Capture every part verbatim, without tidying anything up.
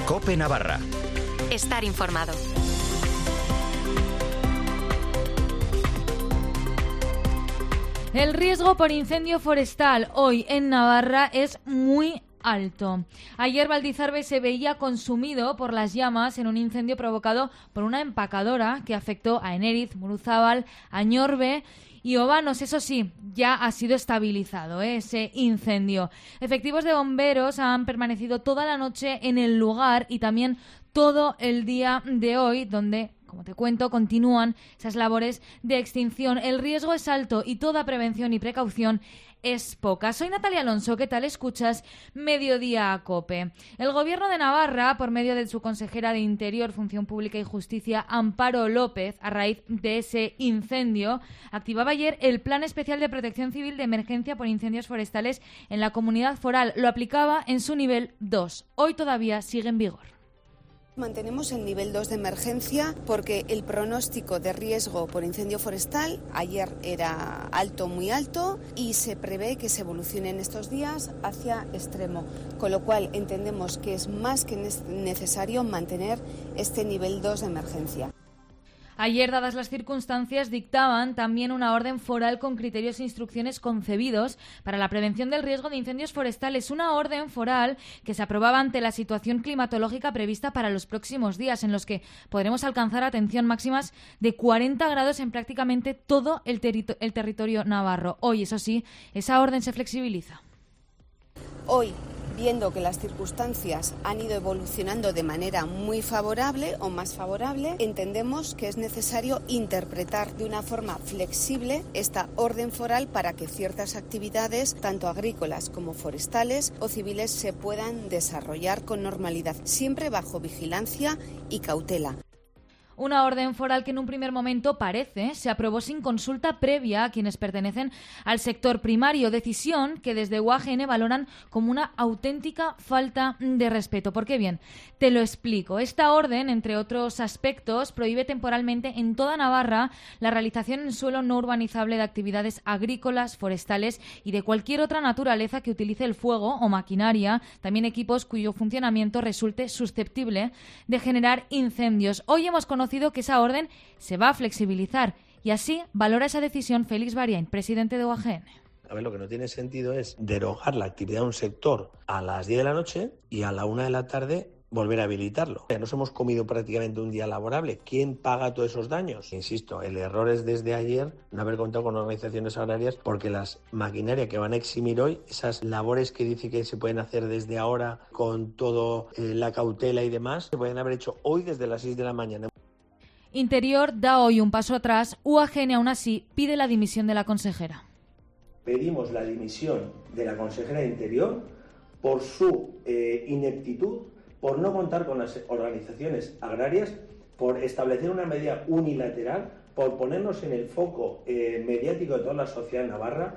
COPE Navarra. Estar informado. El riesgo por incendio forestal hoy en Navarra es muy alto. Ayer Valdizarbe se veía consumido por las llamas en un incendio provocado por una empacadora que afectó a Eneriz, Muruzábal, Añorbe y Obanos. Eso sí, ya ha sido estabilizado, ¿eh? ese incendio. Efectivos de bomberos han permanecido toda la noche en el lugar y también todo el día de hoy, donde, como te cuento, continúan esas labores de extinción. El riesgo es alto y toda prevención y precaución es poca. Soy Natalia Alonso, ¿qué tal? Escuchas Mediodía a COPE. El Gobierno de Navarra, por medio de su consejera de Interior, Función Pública y Justicia, Amparo López, a raíz de ese incendio, activaba ayer el Plan Especial de Protección Civil de Emergencia por Incendios Forestales en la Comunidad Foral. Lo aplicaba en su nivel dos. Hoy todavía sigue en vigor. Mantenemos el nivel dos de emergencia porque el pronóstico de riesgo por incendio forestal ayer era alto, muy alto, y se prevé que se evolucione en estos días hacia extremo, con lo cual entendemos que es más que necesario mantener este nivel dos de emergencia. Ayer, dadas las circunstancias, dictaban también una orden foral con criterios e instrucciones concebidos para la prevención del riesgo de incendios forestales. Una orden foral que se aprobaba ante la situación climatológica prevista para los próximos días, en los que podremos alcanzar, atención, máximas de cuarenta grados en prácticamente todo el, terito- el territorio navarro. Hoy, eso sí, esa orden se flexibiliza. Hoy, viendo que las circunstancias han ido evolucionando de manera muy favorable o más favorable, entendemos que es necesario interpretar de una forma flexible esta orden foral para que ciertas actividades, tanto agrícolas como forestales o civiles, se puedan desarrollar con normalidad, siempre bajo vigilancia y cautela. Una orden foral que en un primer momento parece se aprobó sin consulta previa a quienes pertenecen al sector primario, decisión que desde U A G N valoran como una auténtica falta de respeto. ¿Por qué? Bien, te lo explico. Esta orden, entre otros aspectos, prohíbe temporalmente en toda Navarra la realización en suelo no urbanizable de actividades agrícolas, forestales y de cualquier otra naturaleza que utilice el fuego o maquinaria, también equipos cuyo funcionamiento resulte susceptible de generar incendios. Hoy hemos conocido que esa orden se va a flexibilizar y así valora esa decisión Félix Variain, presidente de U A G N. A ver, lo que no tiene sentido es derogar la actividad de un sector a las diez de la noche y a la una de la tarde volver a habilitarlo. Ya nos hemos comido prácticamente un día laborable. ¿Quién paga todos esos daños? Insisto, el error es desde ayer no haber contado con organizaciones agrarias, porque las maquinarias que van a eximir hoy, esas labores que dice que se pueden hacer desde ahora con todo eh, la cautela y demás, se pueden haber hecho hoy desde las seis de la mañana. Interior da hoy un paso atrás. U A G N aún así pide la dimisión de la consejera. Pedimos la dimisión de la consejera de Interior por su eh, ineptitud, por no contar con las organizaciones agrarias, por establecer una medida unilateral, por ponernos en el foco eh, mediático de toda la sociedad navarra.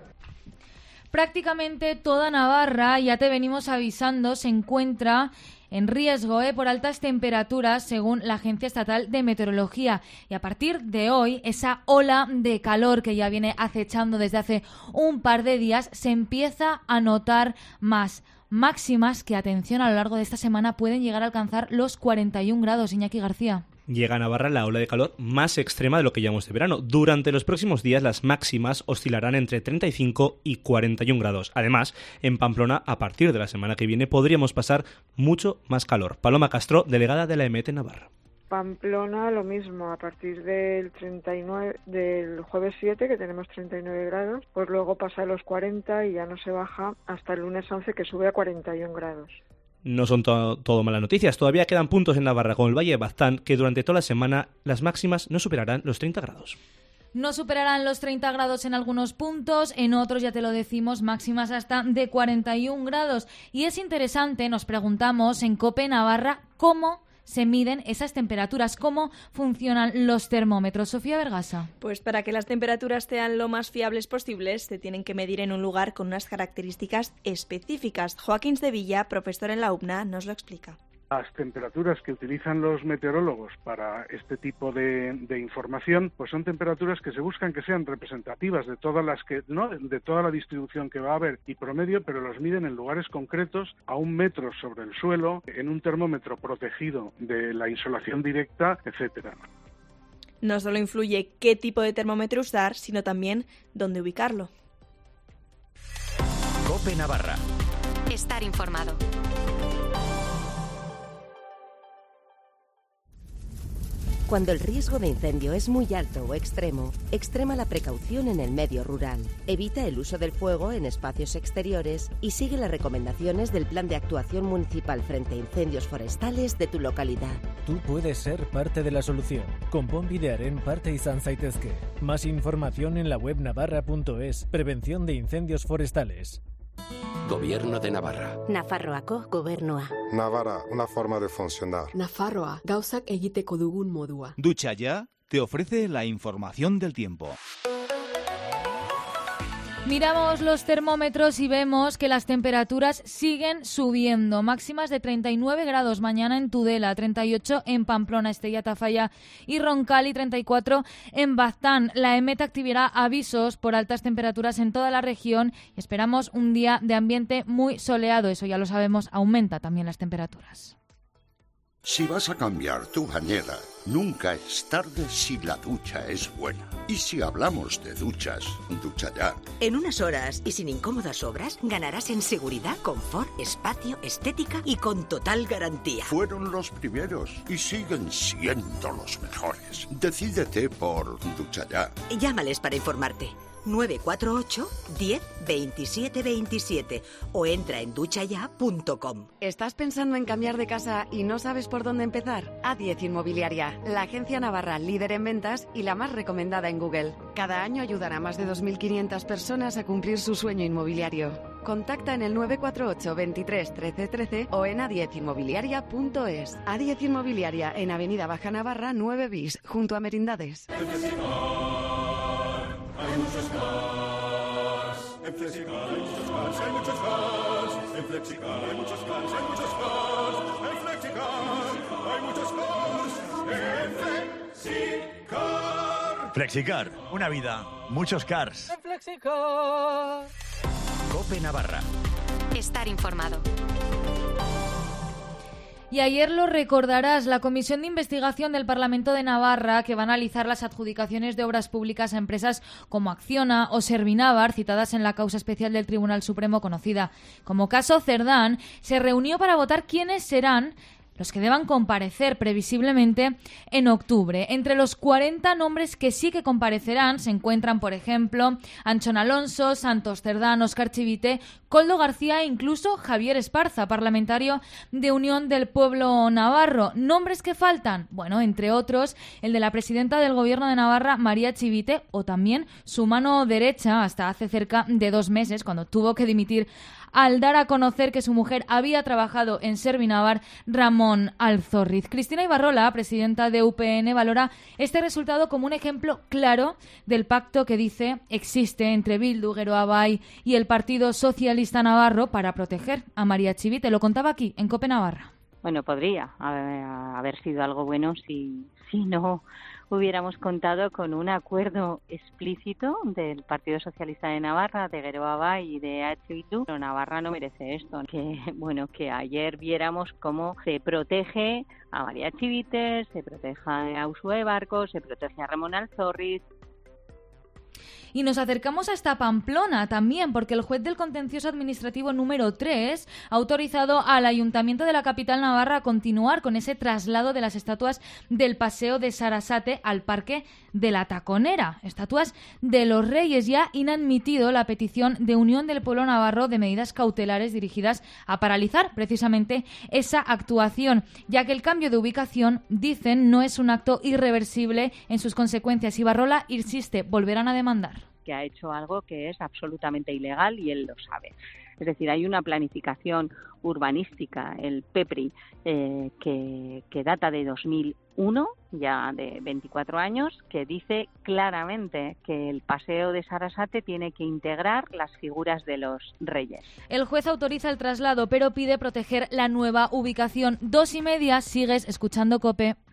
Prácticamente toda Navarra, ya te venimos avisando, se encuentra en riesgo eh, por altas temperaturas, según la Agencia Estatal de Meteorología. Y a partir de hoy, esa ola de calor que ya viene acechando desde hace un par de días se empieza a notar más. Máximas que, atención, a lo largo de esta semana pueden llegar a alcanzar los cuarenta y un grados. Iñaki García. Llega a Navarra la ola de calor más extrema de lo que llevamos de verano. Durante los próximos días las máximas oscilarán entre treinta y cinco y cuarenta y un grados. Además, en Pamplona, a partir de la semana que viene, podríamos pasar mucho más calor. Paloma Castro, delegada de la E M E T Navarra. Pamplona lo mismo, a partir del treinta y nueve, del jueves siete, que tenemos treinta y nueve grados, pues luego pasa a los cuarenta y ya no se baja hasta el lunes once, que sube a cuarenta y un grados. No son to- todo malas noticias. Todavía quedan puntos en Navarra, como el Valle de Baztán, que durante toda la semana las máximas no superarán los treinta grados. No superarán los treinta grados en algunos puntos, en otros, ya te lo decimos, máximas hasta de cuarenta y un grados. Y es interesante, nos preguntamos en COPE Navarra, cómo se miden esas temperaturas, cómo funcionan los termómetros. Sofía Vergasa. Pues para que las temperaturas sean lo más fiables posibles, se tienen que medir en un lugar con unas características específicas. Joaquín de Villa, profesor en la U B N A, nos lo explica. Las temperaturas que utilizan los meteorólogos para este tipo de, de información, pues son temperaturas que se buscan que sean representativas de todas las que, ¿no? de toda la distribución que va a haber y promedio, pero los miden en lugares concretos a un metro sobre el suelo, en un termómetro protegido de la insolación directa, etcétera. No solo influye qué tipo de termómetro usar, sino también dónde ubicarlo. COPE Navarra. Estar informado. Cuando el riesgo de incendio es muy alto o extremo, extrema la precaución en el medio rural. Evita el uso del fuego en espacios exteriores y sigue las recomendaciones del Plan de Actuación Municipal frente a incendios forestales de tu localidad. Tú puedes ser parte de la solución. Konpon bidearen parte izan zaitezke. Más información en la web navarra punto es. Prevención de incendios forestales. Gobierno de Navarra. Nafarroako gobernua. Navarra, una forma de funcionar. Nafarroa, gauzak egiteko dugun modua. Ducha Ya te ofrece la información del tiempo. Miramos los termómetros y vemos que las temperaturas siguen subiendo. Máximas de treinta y nueve grados mañana en Tudela, treinta y ocho en Pamplona, Estella, Tafalla y Roncal y treinta y cuatro en Baztán. La EMET activará avisos por altas temperaturas en toda la región y esperamos un día de ambiente muy soleado. Eso ya lo sabemos, aumenta también las temperaturas. Si vas a cambiar tu bañera, nunca es tarde si la ducha es buena. Y si hablamos de duchas, Ducha Ya. En unas horas y sin incómodas obras, ganarás en seguridad, confort, espacio, estética y con total garantía. Fueron los primeros y siguen siendo los mejores. Decídete por Ducha Ya. Llámales para informarte. nueve cuatro ocho, diez, veintisiete veintisiete o entra en ducha ya punto com. ¿Estás pensando en cambiar de casa y no sabes por dónde empezar? A diez Inmobiliaria, la agencia navarra líder en ventas y la más recomendada en Google. Cada año ayudará a más de dos mil quinientas personas a cumplir su sueño inmobiliario. Contacta en el nueve cuatro ocho, veintitrés, trece trece o en a diez inmobiliaria punto es. A diez Inmobiliaria en Avenida Baja Navarra nueve bis, junto a Merindades. Hay muchos cars, en Flexicar hay muchos cars, hay muchos cars, en Flexicar hay muchos cars, hay muchos cars, en Flexicar hay muchos cars, en Flexicar. Flexicar, una vida, muchos cars. En Flexicar. COPE Navarra. Estar informado. Y ayer lo recordarás, la Comisión de Investigación del Parlamento de Navarra, que va a analizar las adjudicaciones de obras públicas a empresas como Acciona o Servinavar, citadas en la causa especial del Tribunal Supremo conocida como caso Cerdán, se reunió para votar quiénes serán los que deban comparecer previsiblemente en octubre. Entre los cuarenta nombres que sí que comparecerán se encuentran, por ejemplo, Anchón Alonso, Santos Cerdán, Óscar Chivite, Koldo García e incluso Javier Esparza, parlamentario de Unión del Pueblo Navarro. ¿Nombres que faltan? Bueno, entre otros, el de la presidenta del Gobierno de Navarra, María Chivite, o también su mano derecha hasta hace cerca de dos meses, cuando tuvo que dimitir al dar a conocer que su mujer había trabajado en Servinavar, Ramón Alzorriz. Cristina Ibarrola, presidenta de U P N, valora este resultado como un ejemplo claro del pacto que dice existe entre Bildu, Geroa Bai y el Partido Socialista Navarro para proteger a María Chivite. Lo contaba aquí, en COPE Navarra. Bueno, podría haber, haber sido algo bueno si, si no hubiéramos contado con un acuerdo explícito del Partido Socialista de Navarra, de Geroa Bai y de H Bildu. Pero Navarra no merece esto. Que bueno, que ayer viéramos cómo se protege a María Chivite, se protege a Uxue Barco, se protege a Ramón Alzorriz. Y nos acercamos hasta Pamplona también, porque el juez del contencioso administrativo número tres ha autorizado al Ayuntamiento de la capital navarra a continuar con ese traslado de las estatuas del Paseo de Sarasate al Parque de la Taconera. Estatuas de los Reyes. Ya han admitido la petición de Unión del Pueblo Navarro de medidas cautelares dirigidas a paralizar precisamente esa actuación, ya que el cambio de ubicación, dicen, no es un acto irreversible en sus consecuencias. Ibarrola insiste, volverán a demandar. Que ha hecho algo que es absolutamente ilegal y él lo sabe. Es decir, hay una planificación urbanística, el PEPRI, eh, que, que data de dos mil uno, ya de veinticuatro años, que dice claramente que el paseo de Sarasate tiene que integrar las figuras de los reyes. El juez autoriza el traslado, pero pide proteger la nueva ubicación. Dos y media, sigues escuchando COPE.